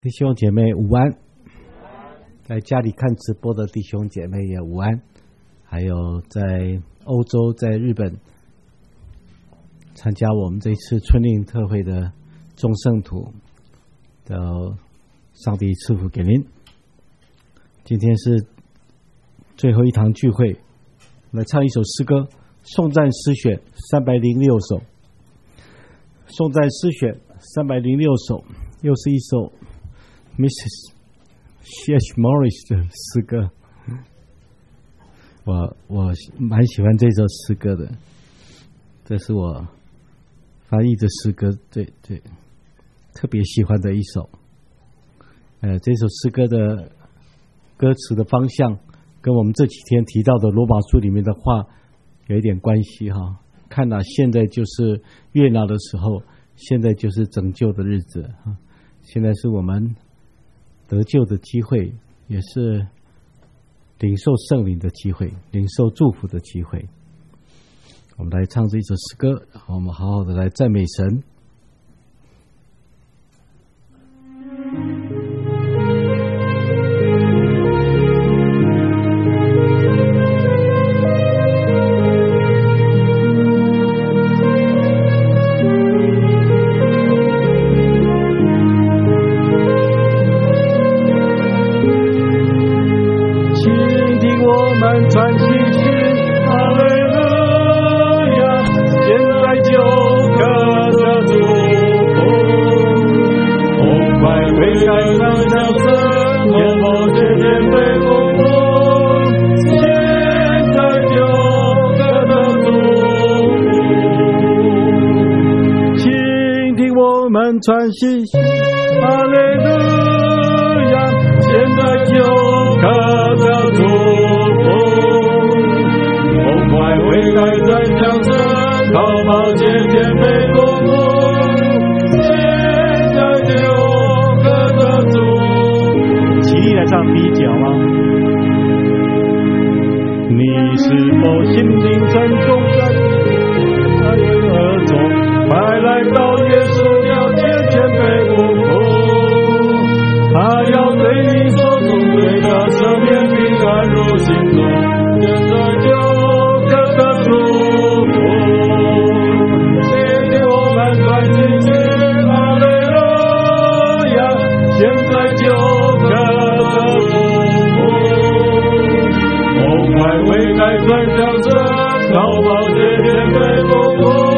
弟兄姐妹午安，在家里看直播的弟兄姐妹也午安，还有在欧洲、在日本参加我们这次春令特会的众圣徒的上帝赐福给您。今天是最后一堂聚会，来唱一首诗歌，颂赞诗选306首。颂赞诗选306首，又是一首Mrs. C.H. Morris 的诗歌，我蛮喜欢这首诗歌的，这是我翻译的诗歌最特别喜欢的一首。这首诗歌的歌词的方向跟我们这几天提到的罗马书里面的话有一点关系哈。看哪，现在就是悦纳的时候，现在就是拯救的日子哈。现在是我们得救的机会，也是领受圣灵的机会，领受祝福的机会。我们来唱这一首诗歌，然后我们好好的来赞美神。 传信息，哈利路亚！现在就可得祝福，痛快悔改在江山，靠宝剑天被夺目，现在就可得祝福。起立来唱第一脚吗？你是否心灵沉重在何中？快来到耶稣了解谦卑无苦，他要对你所做罪的赦免平安入心中，现在就可得祝福。谢谢我们传进去，哈利路亚！现在就可得祝福。痛快悔改转向神，高保洁谦卑无苦。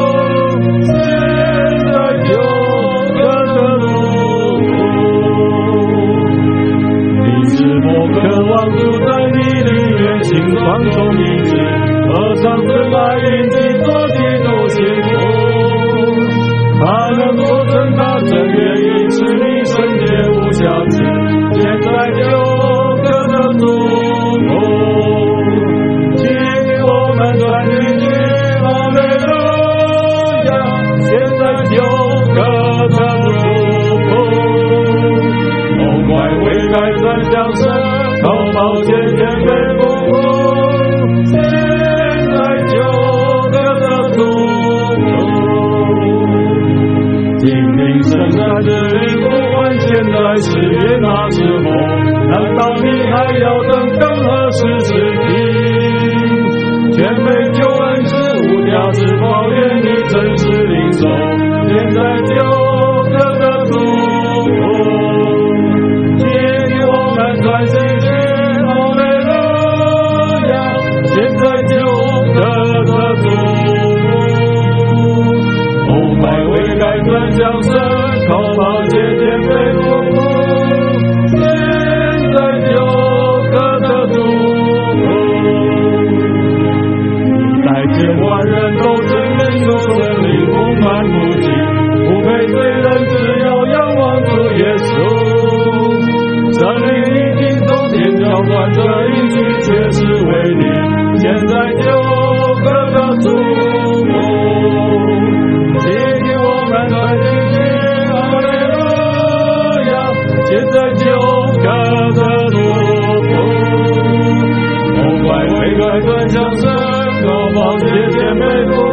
渴望住在你里面，心放纵意志，合唱真爱引起做基督幸福。他能做成他真愿意使你圣洁无瑕疵，现在就可得祝福。请我们传进去，哈利路亚！现在就可得祝福。痛快悔改转向神，靠宝剑天被不顾，现在就可得祝福。听听圣山之灵呼唤，现在是悦纳之后，难道你还要等更合适之地？全被救恩是无价之宝，愿你真实领受，现在就可得祝福。传进去，哈利路亚！现在就可得祝福。痛快悔改转向神，靠宝剑天被夺目，现在就可得祝福。在千万人都真领受圣灵充满不尽，不配罪人只要仰望主耶稣。圣灵已经从天浇灌，这应许却是为你，现在就可得祝福。请我们传进去，哈利路亚！现在就可得祝福。痛快悔改转向神，高保洁谦卑。